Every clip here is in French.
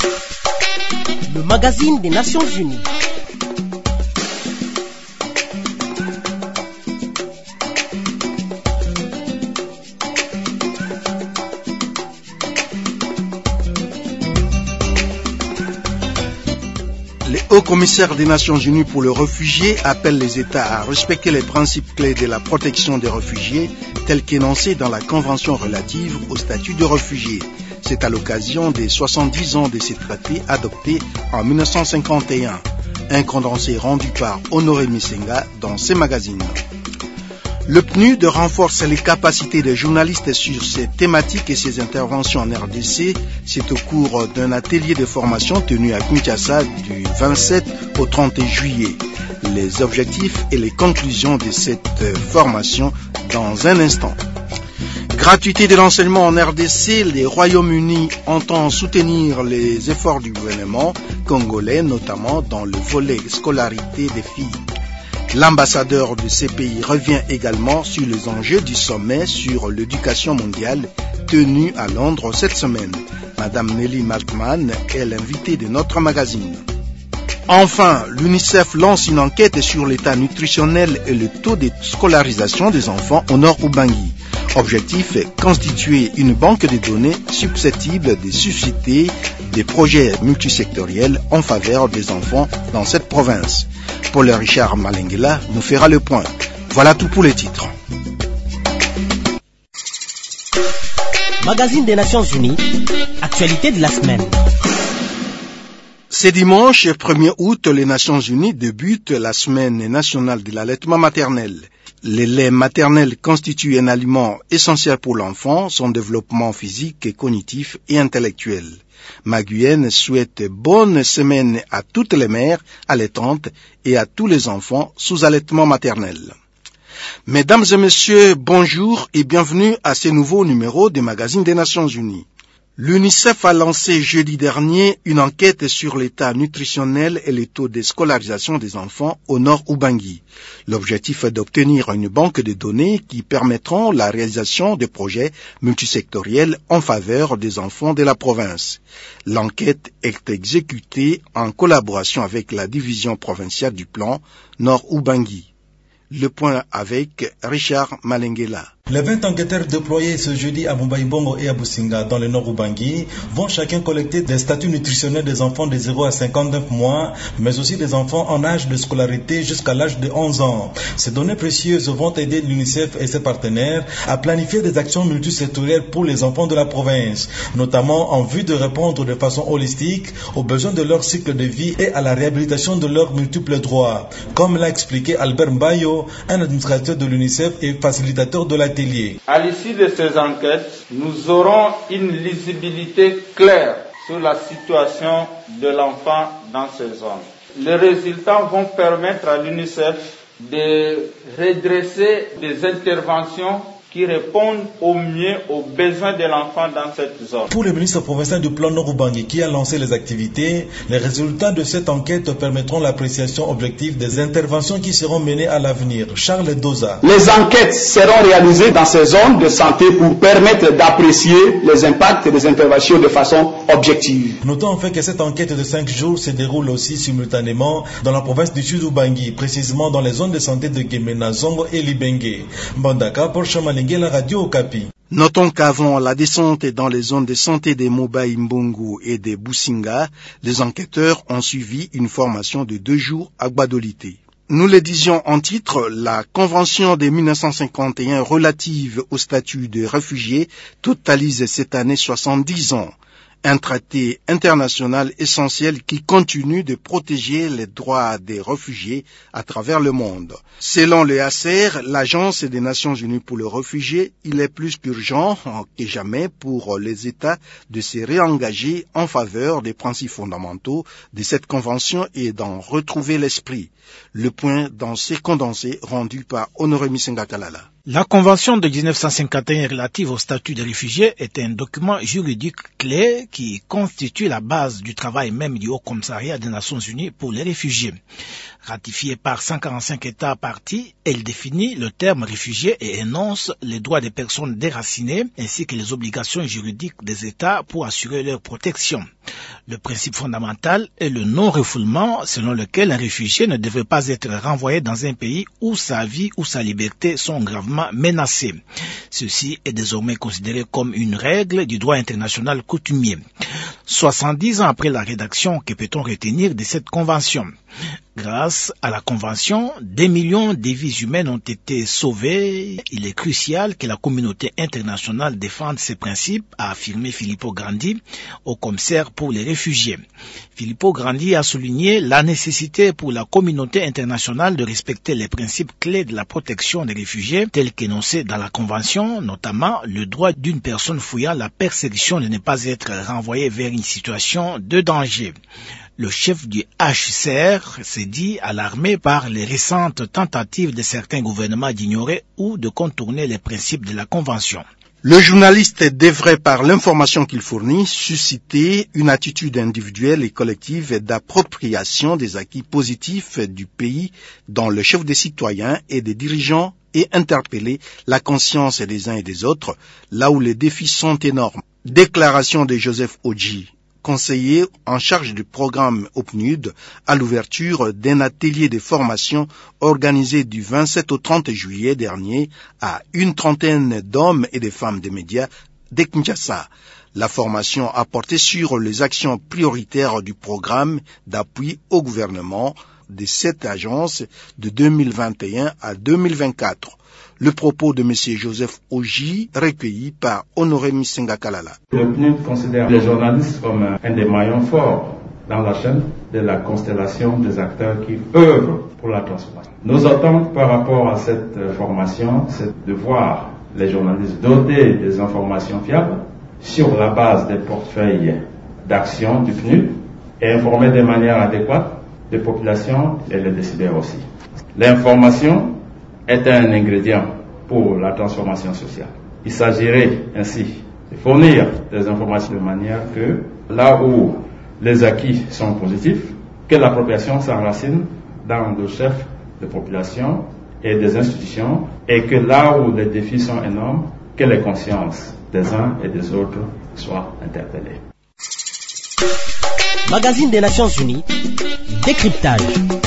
Le magazine des Nations Unies. Le haut-commissaire des Nations Unies pour les réfugiés appelle les États à respecter les principes clés de la protection des réfugiés tels qu'énoncés dans la Convention relative au statut de réfugié. C'est à l'occasion des 70 ans de ces traités adoptés en 1951. Un condensé rendu par Honoré Misenga dans ces magazines. Le PNUD renforce les capacités des journalistes sur ces thématiques et ses interventions en RDC. C'est au cours d'un atelier de formation tenu à Kinshasa du 27 au 30 juillet. Les objectifs et les conclusions de cette formation dans un instant. Gratuité de l'enseignement en RDC, le Royaume-Uni entend soutenir les efforts du gouvernement congolais, notamment dans le volet scolarité des filles. L'ambassadeur de ces pays revient également sur les enjeux du sommet sur l'éducation mondiale tenu à Londres cette semaine. Madame Nelly Maltman est l'invitée de notre magazine. Enfin, l'UNICEF lance une enquête sur l'état nutritionnel et le taux de scolarisation des enfants au Nord Ubangi. Objectif est constituer une banque de données susceptible de susciter des projets multisectoriels en faveur des enfants dans cette province. Paul Richard Malengela nous fera le point. Voilà tout pour les titres. Magazine des Nations Unies, actualité de la semaine. Ce dimanche 1er août, les Nations Unies débutent la semaine nationale de l'allaitement maternel. Le lait maternel constitue un aliment essentiel pour l'enfant, son développement physique, cognitif et intellectuel. Maguyenne souhaite bonne semaine à toutes les mères allaitantes et à tous les enfants sous allaitement maternel. Mesdames et messieurs, bonjour et bienvenue à ce nouveau numéro des magazines des Nations Unies. L'UNICEF a lancé jeudi dernier une enquête sur l'état nutritionnel et les taux de scolarisation des enfants au Nord Ubangi. L'objectif est d'obtenir une banque de données qui permettront la réalisation de projets multisectoriels en faveur des enfants de la province. L'enquête est exécutée en collaboration avec la division provinciale du plan Nord Ubangi. Le point avec Richard Malengela. Les 20 enquêteurs déployés ce jeudi à Mumbai-Bongo et à Businga dans le nord Ubangi vont chacun collecter des statuts nutritionnels des enfants de 0 à 59 mois, mais aussi des enfants en âge de scolarité jusqu'à l'âge de 11 ans. Ces données précieuses vont aider l'UNICEF et ses partenaires à planifier des actions multisectorielles pour les enfants de la province, notamment en vue de répondre de façon holistique aux besoins de leur cycle de vie et à la réhabilitation de leurs multiples droits, comme l'a expliqué Albert Mbayo, un administrateur de l'UNICEF et facilitateur de l'atelier. À l'issue de ces enquêtes, nous aurons une lisibilité claire sur la situation de l'enfant dans ces zones. Les résultats vont permettre à l'UNICEF de redresser des interventions qui répondent au mieux aux besoins de l'enfant dans cette zone. Pour le ministre provincial du plan Nord Ubangi qui a lancé les activités, les résultats de cette enquête permettront l'appréciation objective des interventions qui seront menées à l'avenir. Charles Doza. Les enquêtes seront réalisées dans ces zones de santé pour permettre d'apprécier les impacts des interventions de façon objective. Notons en fait que cette enquête de 5 jours se déroule aussi simultanément dans la province du Sud Ubangi, précisément dans les zones de santé de Gemena, Zongo et Libenge. Mbandaka pour Chamalenge, la radio Okapi. Notons qu'avant la descente dans les zones de santé des Mobai Mbongo et des Businga, les enquêteurs ont suivi une formation de 2 jours à Gbadolité. Nous le disions en titre, la Convention de 1951 relative au statut de réfugié totalise cette année 70 ans. Un traité international essentiel qui continue de protéger les droits des réfugiés à travers le monde. Selon le HCR, l'Agence des Nations Unies pour les réfugiés, il est plus qu'urgent que jamais pour les États de se réengager en faveur des principes fondamentaux de cette convention et d'en retrouver l'esprit. Le point dans ces condensés rendus par Honoré Misenga Kalala. La Convention de 1951 relative au statut des réfugiés est un document juridique clé qui constitue la base du travail même du Haut-Commissariat des Nations Unies pour les réfugiés. Ratifiée par 145 États partis, elle définit le terme réfugié et énonce les droits des personnes déracinées ainsi que les obligations juridiques des États pour assurer leur protection. Le principe fondamental est le non-refoulement, selon lequel un réfugié ne devrait pas être renvoyé dans un pays où sa vie ou sa liberté sont gravement menacées. Ceci est désormais considéré comme une règle du droit international coutumier. 70 ans après la rédaction, que peut-on retenir de cette convention? Grâce à la Convention, des millions de vies humaines ont été sauvées. Il est crucial que la communauté internationale défende ces principes, a affirmé Filippo Grandi, haut commissaire pour les réfugiés. Filippo Grandi a souligné la nécessité pour la communauté internationale de respecter les principes clés de la protection des réfugiés, tels qu'énoncés dans la Convention, notamment le droit d'une personne fuyant la persécution de ne pas être renvoyée vers une situation de danger. Le chef du HCR s'est dit alarmé par les récentes tentatives de certains gouvernements d'ignorer ou de contourner les principes de la Convention. Le journaliste devrait, par l'information qu'il fournit, susciter une attitude individuelle et collective d'appropriation des acquis positifs du pays dont le chef des citoyens et des dirigeants et interpeller la conscience des uns et des autres, là où les défis sont énormes. Déclaration de Joseph Oji, conseiller en charge du programme au PNUD, à l'ouverture d'un atelier de formation organisé du 27 au 30 juillet dernier à une trentaine d'hommes et de femmes des médias de Kinshasa. La formation a porté sur les actions prioritaires du programme d'appui au gouvernement de cette agence de 2021 à 2024. Le propos de M. Joseph Oji, recueilli par Honoré Misenga Kalala. Le PNUD considère les journalistes comme un des maillons forts dans la chaîne de la constellation des acteurs qui œuvrent pour la transformation. Nos attentes par rapport à cette formation, c'est de voir les journalistes dotés des informations fiables sur la base des portefeuilles d'action du PNUD et informer de manière adéquate les populations et les décideurs aussi. L'information est un ingrédient pour la transformation sociale. Il s'agirait ainsi de fournir des informations de manière que là où les acquis sont positifs, que l'appropriation s'enracine dans le chef de population et des institutions, et que là où les défis sont énormes, que les consciences des uns et des autres soient interpellées. Magazine des Nations Unies, décryptage.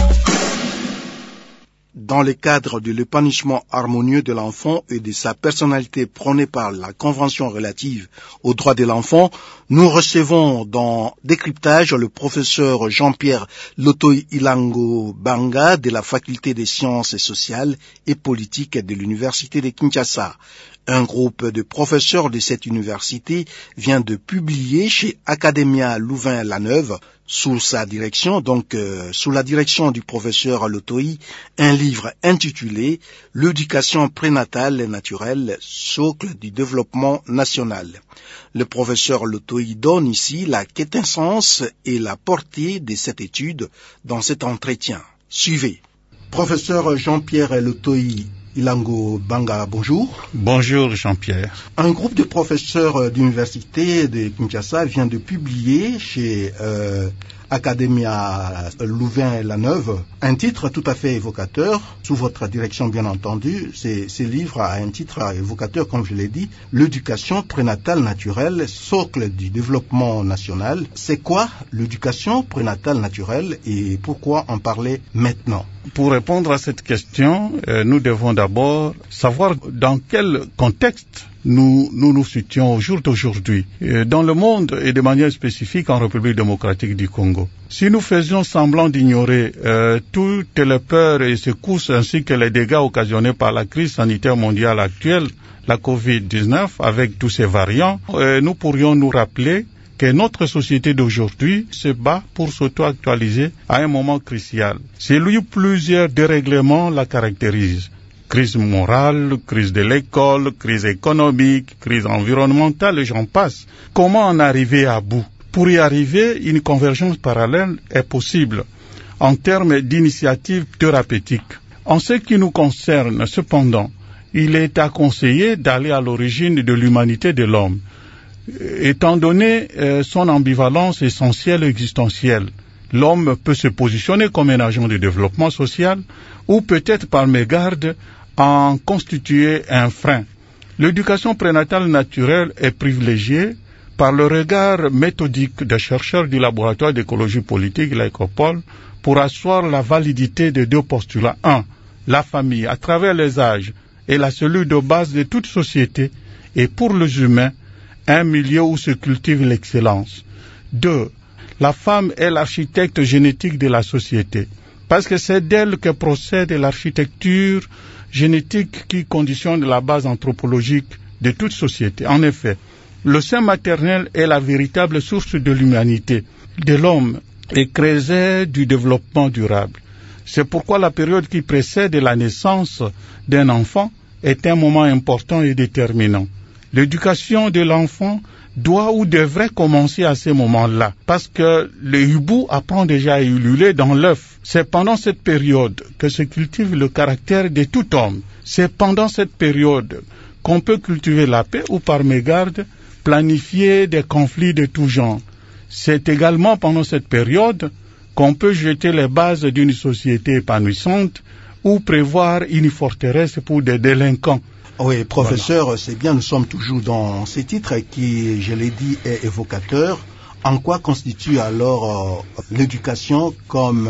Dans le cadre de l'épanouissement harmonieux de l'enfant et de sa personnalité prônée par la Convention relative aux droits de l'enfant, nous recevons dans Décryptage le professeur Jean-Pierre Lotoi Ilango Banga de la Faculté des sciences sociales et politiques de l'Université de Kinshasa. Un groupe de professeurs de cette université vient de publier chez Academia Louvain-la-Neuve, sous sa direction, sous la direction du professeur Lotoi, un livre intitulé « L'éducation prénatale et naturelle, socle du développement national ». Le professeur Lotoi donne ici la quintessence et la portée de cette étude dans cet entretien. Suivez. Professeur Jean-Pierre Lotoi Ilango Banga, bonjour. Bonjour Jean-Pierre. Un groupe de professeurs d'université de Kinshasa vient de publier chez Academia Louvain-la-Neuve un titre tout à fait évocateur, sous votre direction bien entendu. Ce livre a un titre évocateur, comme je l'ai dit, « L'éducation prénatale naturelle, socle du développement national ». C'est quoi l'éducation prénatale naturelle et pourquoi en parler maintenant? Pour répondre à cette question, nous devons d'abord savoir dans quel contexte nous situons au jour d'aujourd'hui, dans le monde et de manière spécifique en République démocratique du Congo. Si nous faisions semblant d'ignorer toutes les peurs et secousses ainsi que les dégâts occasionnés par la crise sanitaire mondiale actuelle, la COVID-19, avec tous ses variants, nous pourrions nous rappeler que notre société d'aujourd'hui se bat pour s'auto-actualiser à un moment crucial. C'est lui où plusieurs dérèglements la caractérisent. Crise morale, crise de l'école, crise économique, crise environnementale et j'en passe. Comment en arriver à bout? Pour y arriver, une convergence parallèle est possible en termes d'initiatives thérapeutiques. En ce qui nous concerne, cependant, il est à conseiller d'aller à l'origine de l'humanité de l'homme. Étant donné son ambivalence essentielle et existentielle, l'homme peut se positionner comme un agent de développement social ou peut-être par mégarde en constituer un frein. L'éducation prénatale naturelle est privilégiée par le regard méthodique des chercheurs du laboratoire d'écologie politique, l'ECOPOL, pour asseoir la validité de deux postulats. 1. La famille, à travers les âges, est la cellule de base de toute société et pour les humains, un milieu où se cultive l'excellence. 2. La femme est l'architecte génétique de la société, parce que c'est d'elle que procède l'architecture génétique qui conditionne la base anthropologique de toute société. En effet, le sein maternel est la véritable source de l'humanité, de l'homme, et creuset du développement durable. C'est pourquoi la période qui précède la naissance d'un enfant est un moment important et déterminant. L'éducation de l'enfant doit ou devrait commencer à ce moment-là, parce que le hibou apprend déjà à ululer dans l'œuf. C'est pendant cette période que se cultive le caractère de tout homme. C'est pendant cette période qu'on peut cultiver la paix ou par mégarde planifier des conflits de tout genre. C'est également pendant cette période qu'on peut jeter les bases d'une société épanouissante ou prévoir une forteresse pour des délinquants. Oui, professeur, voilà. C'est bien, nous sommes toujours dans ces titres qui, je l'ai dit, est évocateur. En quoi constitue alors l'éducation comme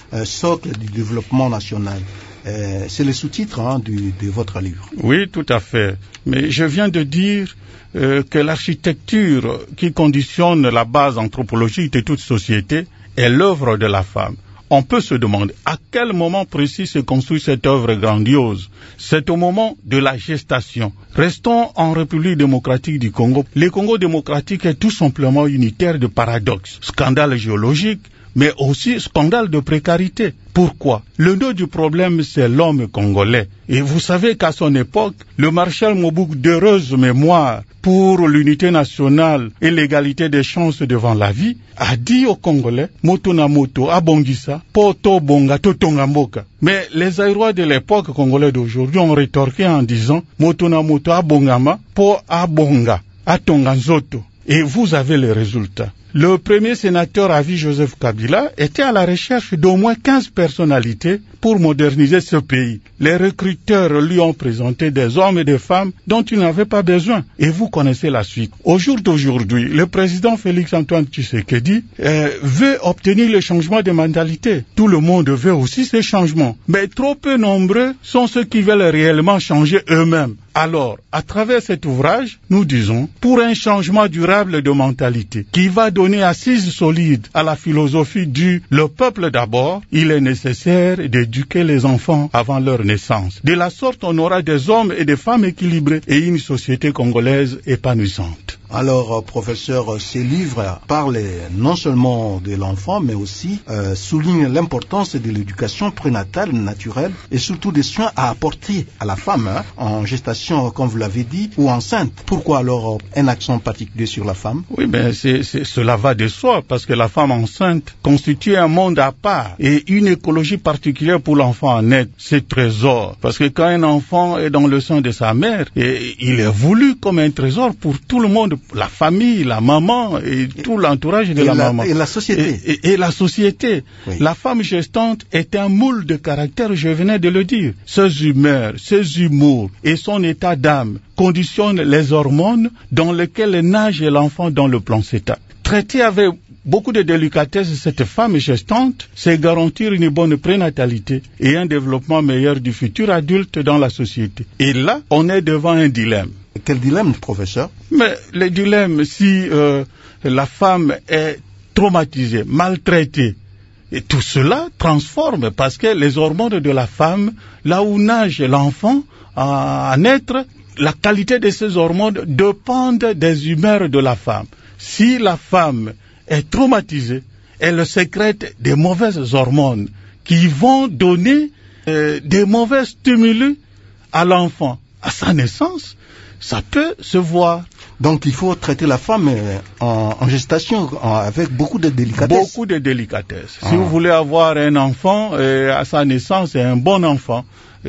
socle du développement national? C'est le sous-titre de votre livre. Oui, tout à fait. Mais je viens de dire que l'architecture qui conditionne la base anthropologique de toute société est l'œuvre de la femme. On peut se demander à quel moment précis se construit cette œuvre grandiose. C'est au moment de la gestation. Restons en République démocratique du Congo. Le Congo démocratique est tout simplement unitaire de paradoxes. Scandale géologique, mais aussi scandale de précarité. Pourquoi? Le nœud du problème, c'est l'homme congolais. Et vous savez qu'à son époque, le maréchal Mobutu, d'heureuse mémoire pour l'unité nationale et l'égalité des chances devant la vie, a dit aux Congolais, moto na moto, abongisa, poto bonga, totonga mboka. Mais les Aïrois de l'époque congolais d'aujourd'hui ont rétorqué en disant, moto na moto, abongama, po abonga, atonga nzoto. Et vous avez les résultats. Le premier sénateur à vie, Joseph Kabila, était à la recherche d'au moins 15 personnalités pour moderniser ce pays. Les recruteurs lui ont présenté des hommes et des femmes dont il n'avait pas besoin. Et vous connaissez la suite. Au jour d'aujourd'hui, le président Félix-Antoine Tshisekedi veut obtenir le changement de mentalité. Tout le monde veut aussi ces changements. Mais trop peu nombreux sont ceux qui veulent réellement changer eux-mêmes. Alors, à travers cet ouvrage, nous disons, pour un changement durable de mentalité qui va donner assise solide à la philosophie du « le peuple d'abord », il est nécessaire d'éduquer les enfants avant leur naissance. De la sorte, on aura des hommes et des femmes équilibrés et une société congolaise épanouissante. Alors, professeur, ces livres parlent non seulement de l'enfant, mais aussi soulignent l'importance de l'éducation prénatale, naturelle, et surtout des soins à apporter à la femme, en gestation, comme vous l'avez dit, ou enceinte. Pourquoi alors un accent particulier sur la femme? Oui, ben cela va de soi, parce que la femme enceinte constitue un monde à part et une écologie particulière pour l'enfant en naître, c'est trésor. Parce que quand un enfant est dans le sein de sa mère, il est voulu comme un trésor pour tout le monde, la famille, la maman et tout l'entourage de la maman. Et la société. Et la société. Oui. La femme gestante est un moule de caractère, je venais de le dire. Ses humeurs, ses humours et son état d'âme conditionnent les hormones dans lesquelles nage l'enfant dans le placenta. Traiter avec beaucoup de délicatesse cette femme gestante, c'est garantir une bonne prénatalité et un développement meilleur du futur adulte dans la société. Et là, on est devant un dilemme. Quel dilemme, professeur? Mais le dilemme, si la femme est traumatisée, maltraitée, et tout cela transforme parce que les hormones de la femme, là où nage l'enfant à naître, la qualité de ces hormones dépend des humeurs de la femme. Si la femme est traumatisée, elle sécrète des mauvaises hormones qui vont donner des mauvais stimuli à l'enfant. À sa naissance, ça peut se voir. Donc il faut traiter la femme en gestation avec beaucoup de délicatesse. Beaucoup de délicatesse. Si vous voulez avoir un enfant, à sa naissance, c'est un bon enfant.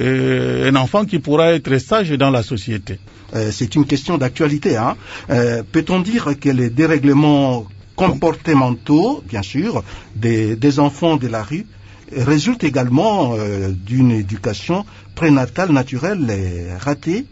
Un enfant qui pourra être sage dans la société. C'est une question d'actualité. Peut-on dire que les dérèglements comportementaux, bien sûr, des enfants de la rue résultent également d'une éducation prénatale naturelle ratée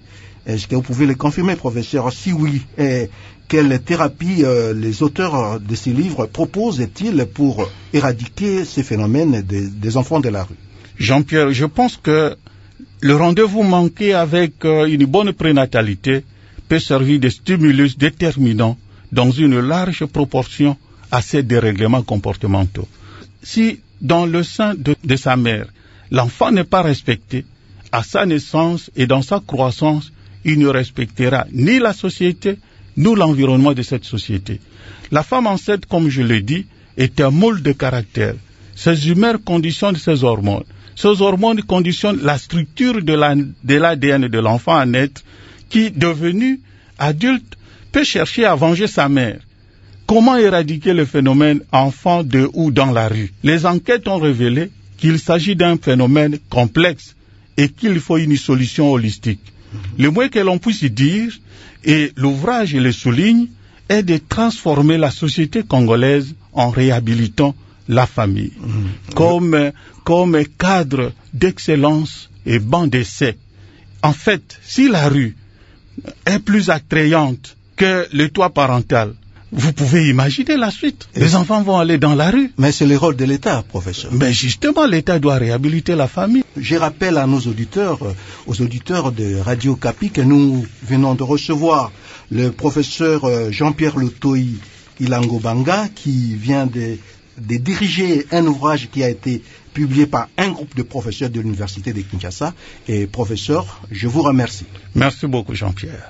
Est-ce que vous pouvez le confirmer, professeur? Si oui, quelle thérapie les auteurs de ces livres proposent-ils pour éradiquer ces phénomènes des enfants de la rue? Jean-Pierre, je pense que le rendez-vous manqué avec une bonne prénatalité peut servir de stimulus déterminant dans une large proportion à ces dérèglements comportementaux. Si dans le sein de sa mère, l'enfant n'est pas respecté, à sa naissance et dans sa croissance, il ne respectera ni la société, ni l'environnement de cette société. La femme enceinte, comme je l'ai dit, est un moule de caractère. Ses humeurs conditionnent ses hormones. Ces hormones conditionnent la structure de l'ADN de l'enfant à naître qui, devenu adulte, peut chercher à venger sa mère. Comment éradiquer le phénomène enfant de ou dans la rue? Les enquêtes ont révélé qu'il s'agit d'un phénomène complexe et qu'il faut une solution holistique. Le moins que l'on puisse dire, et l'ouvrage le souligne, est de transformer la société congolaise en réhabilitant la famille comme cadre d'excellence et banc d'essai. En fait, si la rue est plus attrayante que le toit parental, vous pouvez imaginer la suite. Les enfants vont aller dans la rue. Mais c'est le rôle de l'État, professeur. Mais justement, l'État doit réhabiliter la famille. Je rappelle à nos auditeurs, aux auditeurs de Radio Kapi, que nous venons de recevoir le professeur Jean-Pierre Lotoyi Ilangobanga, qui vient de diriger un ouvrage qui a été publié par un groupe de professeurs de l'Université de Kinshasa. Et professeur, je vous remercie. Merci beaucoup, Jean-Pierre.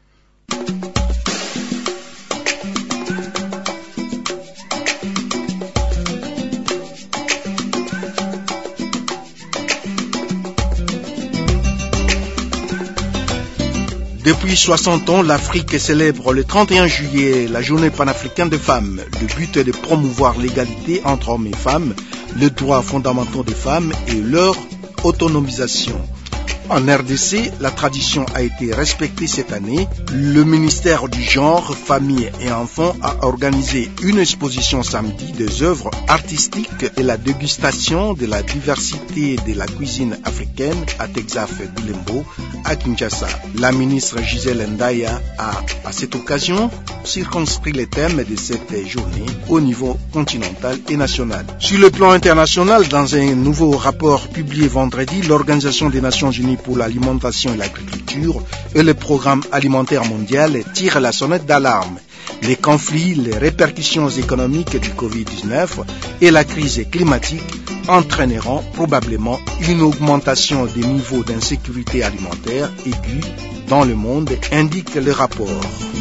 Depuis 60 ans, l'Afrique célèbre le 31 juillet la journée panafricaine des femmes. Le but est de promouvoir l'égalité entre hommes et femmes, les droits fondamentaux des femmes et leur autonomisation. En RDC, la tradition a été respectée cette année. Le ministère du Genre, Famille et Enfants a organisé une exposition samedi des œuvres artistiques et la dégustation de la diversité de la cuisine africaine à Texaf Bilembo, à Kinshasa. La ministre Gisèle Ndaya a, à cette occasion, circonscrit les thèmes de cette journée au niveau continental et national. Sur le plan international, dans un nouveau rapport publié vendredi, l'Organisation des Nations Unies pour l'alimentation et l'agriculture et le programme alimentaire mondial tirent la sonnette d'alarme. Les conflits, les répercussions économiques du Covid-19 et la crise climatique entraîneront probablement une augmentation des niveaux d'insécurité alimentaire aiguë dans le monde, indique le rapport.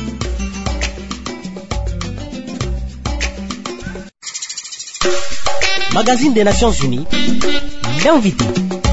Magazine des Nations Unies, l'invité.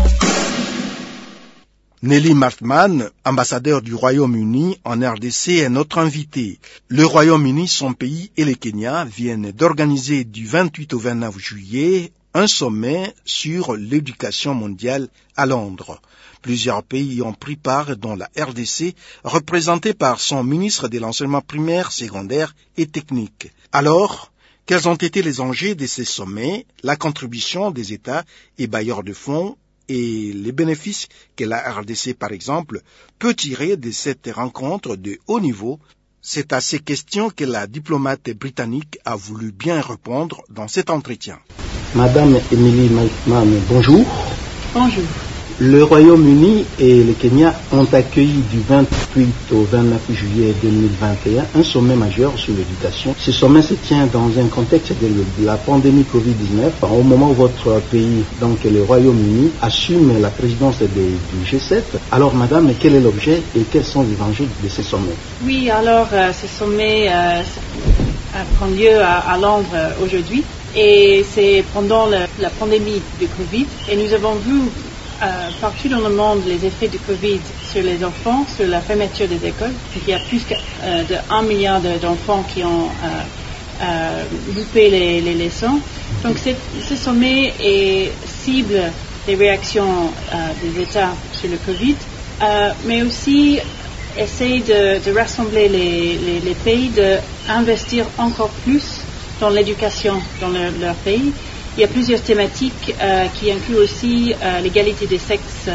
Nelly Martman, ambassadeur du Royaume-Uni en RDC, est notre invité. Le Royaume-Uni, son pays et le Kenya viennent d'organiser du 28 au 29 juillet un sommet sur l'éducation mondiale à Londres. Plusieurs pays y ont pris part, dont la RDC, représentée par son ministre de l'enseignement primaire, secondaire et technique. Alors, quels ont été les enjeux de ces sommets, la contribution des États et bailleurs de fonds et les bénéfices que la RDC, par exemple, peut tirer de cette rencontre de haut niveau? C'est à ces questions que la diplomate britannique a voulu bien répondre dans cet entretien. Madame Emily Maitman, bonjour. Bonjour. Le Royaume-Uni et le Kenya ont accueilli du 28 au 29 juillet 2021 un sommet majeur sur l'éducation. Ce sommet se tient dans un contexte de la pandémie Covid-19, au moment où votre pays, donc le Royaume-Uni, assume la présidence du G7. Alors, madame, quel est l'objet et quels sont les enjeux de ce sommet? Oui, alors, ce sommet prend lieu à Londres aujourd'hui et c'est pendant la pandémie de Covid et nous avons vu partout dans le monde les effets du Covid sur les enfants, sur la fermeture des écoles. Il y a plus de 1 milliard d'enfants qui ont loupé les leçons. Donc ce sommet cible des réactions des États sur le Covid, mais aussi essaye de rassembler les pays, d'investir encore plus dans l'éducation dans leur pays. Il y a plusieurs thématiques qui incluent aussi l'égalité des sexes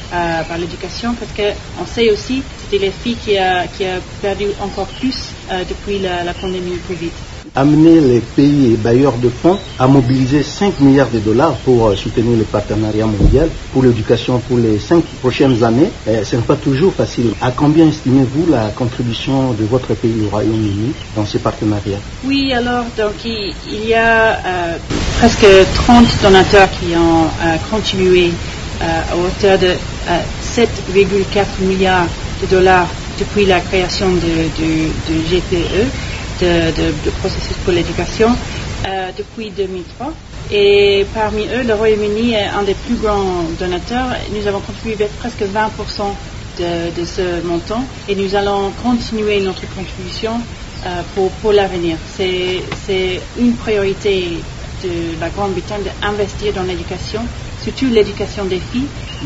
par l'éducation, parce qu'on sait aussi que c'était les filles qui a perdu encore plus depuis la pandémie du Covid. Amener les pays et bailleurs de fonds à mobiliser 5 milliards de dollars pour soutenir le partenariat mondial pour l'éducation pour les 5 prochaines années, ce n'est pas toujours facile. À combien estimez-vous la contribution de votre pays, le Royaume-Uni, dans ces partenariats? Oui, alors donc il y a presque 30 donateurs qui ont contribué à hauteur de 7,4 milliards de dollars depuis la création de GPE, de processus pour l'éducation, depuis 2003. Et parmi eux, le Royaume-Uni est un des plus grands donateurs. Nous avons contribué presque 20% de ce montant et nous allons continuer notre contribution pour l'avenir. C'est une priorité de la Grande-Bretagne d'investir dans l'éducation, surtout l'éducation des filles,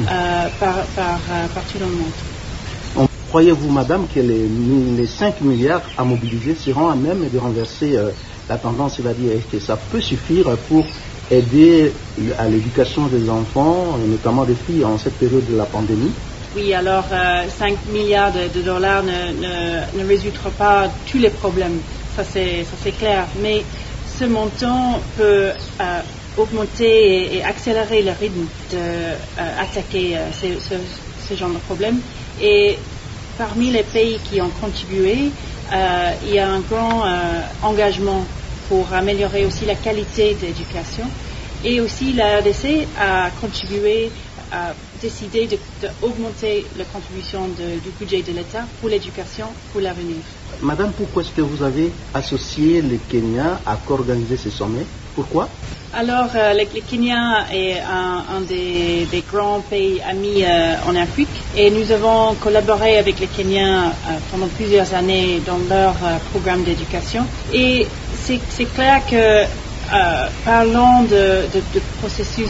partout dans le monde. Croyez-vous, madame, que les 5 milliards à mobiliser seront à même de renverser la tendance, c'est-à-dire est-ce que ça peut suffire pour aider à l'éducation des enfants, notamment des filles, en cette période de la pandémie? Oui, alors 5 milliards de dollars ne résoudra pas tous les problèmes, ça c'est clair, mais ce montant peut augmenter et accélérer le rythme d'attaquer ce genre de problème. Et parmi les pays qui ont contribué, il y a un grand engagement pour améliorer aussi la qualité de l'éducation. Et aussi la RDC a contribué, a décidé d'augmenter la contribution du budget de l'État pour l'éducation pour l'avenir. Madame, pourquoi est-ce que vous avez associé le Kenya à co-organiser ce sommet? Pourquoi? Alors, le Kenya est un des grands pays amis en Afrique et nous avons collaboré avec les Kenyans pendant plusieurs années dans leur programme d'éducation. Et c'est clair que parlant de processus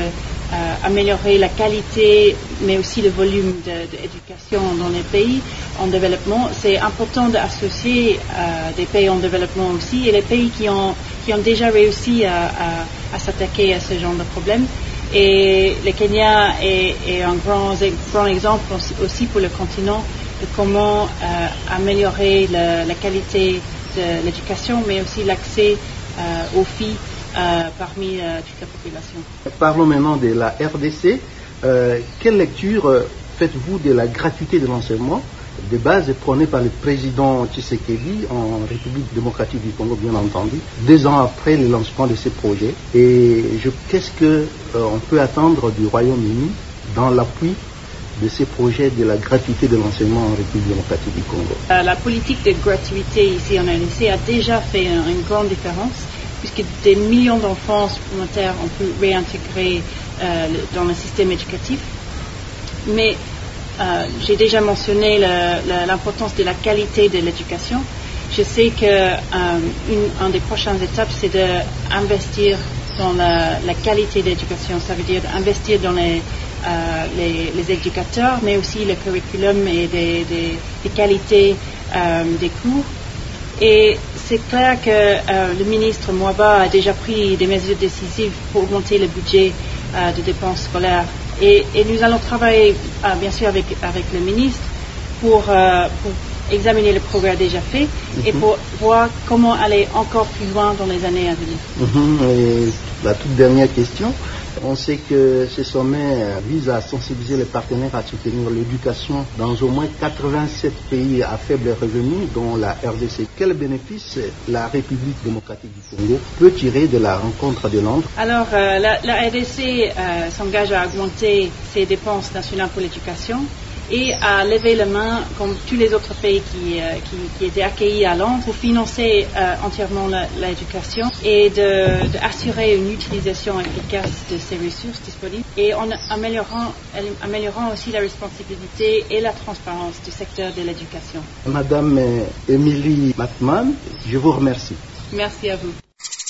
améliorer la qualité, mais aussi le volume d'éducation dans les pays en développement, c'est important d'associer des pays en développement aussi et les pays qui ont déjà réussi à s'attaquer à ce genre de problème. Et le Kenya est un grand exemple aussi pour le continent de comment améliorer la qualité de l'éducation, mais aussi l'accès aux filles parmi toute la population. Parlons maintenant de la RDC. Quelle lecture faites-vous de la gratuité de l'enseignement de base prônée par le président Tshisekedi en République démocratique du Congo, bien entendu, 2 ans après le lancement de ces projets? Et qu'est-ce qu'on peut attendre du Royaume-Uni dans l'appui de ces projets de la gratuité de l'enseignement en République démocratique du Congo? La politique de gratuité ici en RDC a déjà fait une grande différence, puisque des millions d'enfants supplémentaires ont pu réintégrer dans le système éducatif. Mais j'ai déjà mentionné l'importance de la qualité de l'éducation. Je sais qu'une des prochaines étapes, c'est d'investir dans la qualité de l'éducation. Ça veut dire d'investir dans les éducateurs, mais aussi le curriculum et des qualités des cours. Et c'est clair que le ministre Mwaba a déjà pris des mesures décisives pour augmenter le budget de dépenses scolaires. Et nous allons travailler, bien sûr, avec le ministre pour examiner le progrès déjà fait et pour voir comment aller encore plus loin dans les années à venir. Et la toute dernière question. On sait que ce sommet vise à sensibiliser les partenaires à soutenir l'éducation dans au moins 87 pays à faible revenu, dont la RDC. Quel bénéfice la République démocratique du Congo peut tirer de la rencontre de Londres? Alors, la RDC s'engage à augmenter ses dépenses nationales pour l'éducation et à lever la main, comme tous les autres pays qui étaient accueillis à Londres, pour financer entièrement l'éducation et d'assurer une utilisation efficace de ces ressources disponibles et en améliorant aussi la responsabilité et la transparence du secteur de l'éducation. Madame Émilie Matman, je vous remercie. Merci à vous.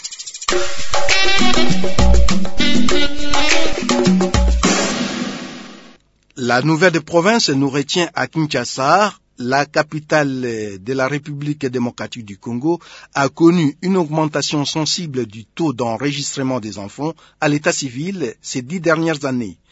La nouvelle de province nous retient à Kinshasa. La capitale de la République démocratique du Congo a connu une augmentation sensible du taux d'enregistrement des enfants à l'état civil ces 10 dernières années.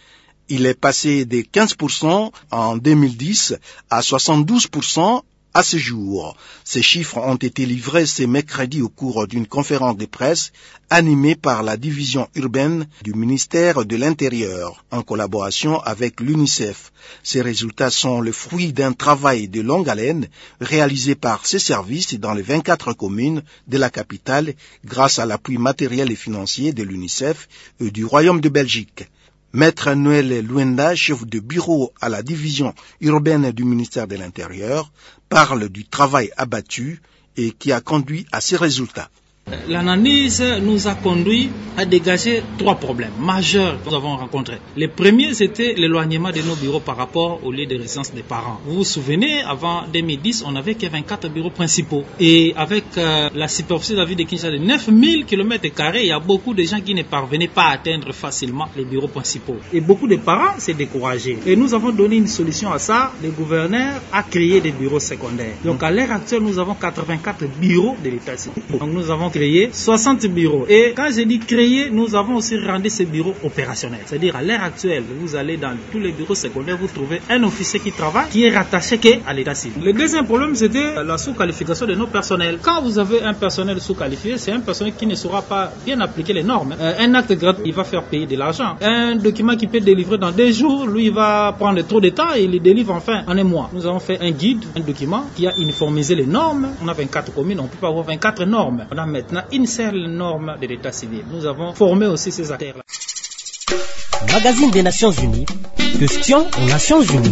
Il est passé de 15% en 2010 à 72% à ce jour. Ces chiffres ont été livrés ce mercredi au cours d'une conférence de presse animée par la division urbaine du ministère de l'Intérieur en collaboration avec l'UNICEF. Ces résultats sont le fruit d'un travail de longue haleine réalisé par ces services dans les 24 communes de la capitale grâce à l'appui matériel et financier de l'UNICEF et du Royaume de Belgique. Maître Noël Luenda, chef de bureau à la division urbaine du ministère de l'Intérieur, parle du travail abattu et qui a conduit à ces résultats. L'analyse nous a conduit à dégager 3 problèmes majeurs que nous avons rencontrés. Le premier, c'était l'éloignement de nos bureaux par rapport au lieu de résidence des parents. Vous vous souvenez, avant 2010, on n'avait que 24 bureaux principaux. Et avec la superficie de la ville de Kinshasa de 9000 km², il y a beaucoup de gens qui ne parvenaient pas à atteindre facilement les bureaux principaux. Et beaucoup de parents s'est découragés. Et nous avons donné une solution à ça. Le gouverneur a créé des bureaux secondaires. Donc à l'heure actuelle, nous avons 84 bureaux de l'État civil. Donc nous avons créé 60 bureaux. Et quand je dis créer, nous avons aussi rendu ces bureaux opérationnels. C'est-à-dire à l'heure actuelle, vous allez dans tous les bureaux secondaires, vous trouvez un officier qui travaille, qui est rattaché à l'État civil. Le deuxième problème, c'était la sous-qualification de nos personnels. Quand vous avez un personnel sous-qualifié, c'est un personnel qui ne saura pas bien appliquer les normes. Un acte gratuit, il va faire payer de l'argent. Un document qui peut être délivré dans 2 jours, lui, il va prendre trop de temps et il le délivre enfin en 1 mois. Nous avons fait un guide, un document qui a uniformisé les normes. On a 24 communes, on ne peut pas avoir 24 normes. On a maintenant une seule norme de l'État civil. Nous avons formé aussi ces acteurs-là. Magazine des Nations Unies, questions aux Nations Unies.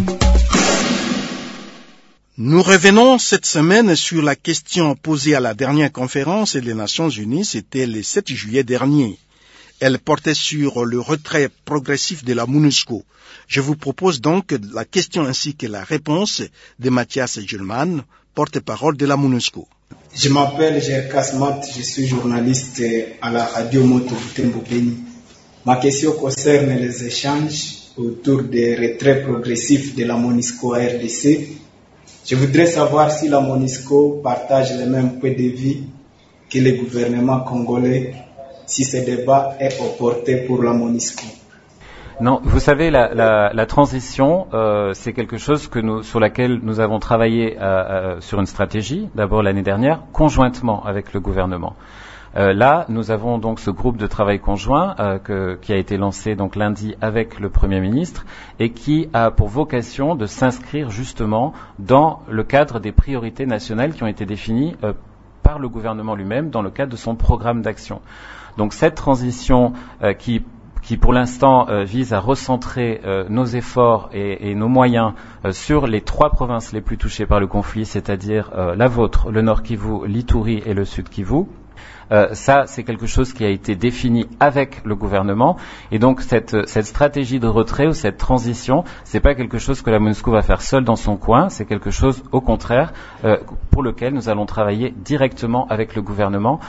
Nous revenons cette semaine sur la question posée à la dernière conférence des Nations Unies, c'était le 7 juillet dernier. Elle portait sur le retrait progressif de la MONUSCO. Je vous propose donc la question ainsi que la réponse de Mathias Gelman, porte-parole de la MONUSCO. Je m'appelle Gerkas Mat, je suis journaliste à la radio Moto Butembo Beni. Ma question concerne les échanges autour des retraits progressifs de la MONUSCO à RDC. Je voudrais savoir si la MONUSCO partage les mêmes points de vue que le gouvernement congolais, si ce débat est opportun pour la MONUSCO. Non, vous savez, la transition, c'est quelque chose sur laquelle nous avons travaillé sur une stratégie, d'abord l'année dernière, conjointement avec le gouvernement. Là, nous avons donc ce groupe de travail conjoint qui a été lancé donc lundi avec le Premier ministre et qui a pour vocation de s'inscrire justement dans le cadre des priorités nationales qui ont été définies par le gouvernement lui-même dans le cadre de son programme d'action. Donc cette transition qui pour l'instant vise à recentrer nos efforts et nos moyens sur les 3 provinces les plus touchées par le conflit, c'est-à-dire la vôtre, le Nord Kivu, l'Ituri et le Sud Kivu. Ça, c'est quelque chose qui a été défini avec le gouvernement. Et donc, cette stratégie de retrait ou cette transition, c'est pas quelque chose que la MONUSCO va faire seule dans son coin. C'est quelque chose, au contraire, pour lequel nous allons travailler directement avec le gouvernement.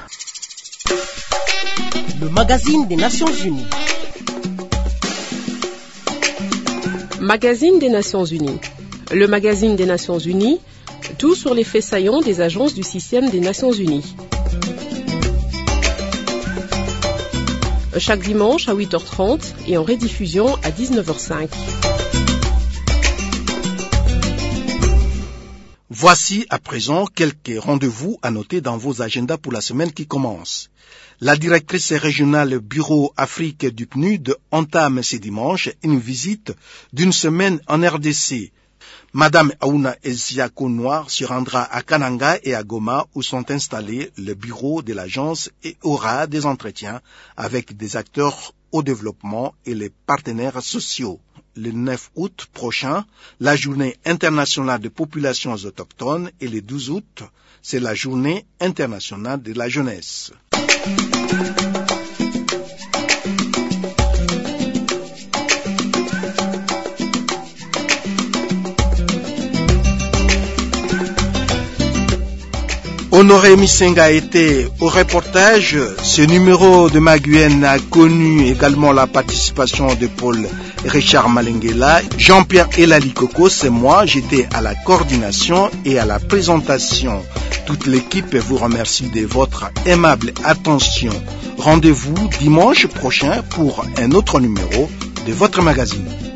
Le magazine des Nations Unies. Magazine des Nations Unies. Le magazine des Nations Unies, tout sur les faits saillants des agences du système des Nations Unies. Chaque dimanche à 8h30 et en rediffusion à 19h05. Voici à présent quelques rendez-vous à noter dans vos agendas pour la semaine qui commence. La directrice régionale Bureau Afrique du PNUD entame ce dimanche une visite d'une semaine en RDC. Madame Aouna Eziako Noir se rendra à Kananga et à Goma où sont installés le bureau de l'agence et aura des entretiens avec des acteurs au développement et les partenaires sociaux. Le 9 août prochain, la journée internationale des populations autochtones et le 12 août, c'est la journée internationale de la jeunesse. Honoré Misenga a été au reportage. Ce numéro de Maguen a connu également la participation de Paul Richard Malengela, Jean-Pierre Elali-Coco, c'est moi, j'étais à la coordination et à la présentation. Toute l'équipe vous remercie de votre aimable attention. Rendez-vous dimanche prochain pour un autre numéro de votre magazine.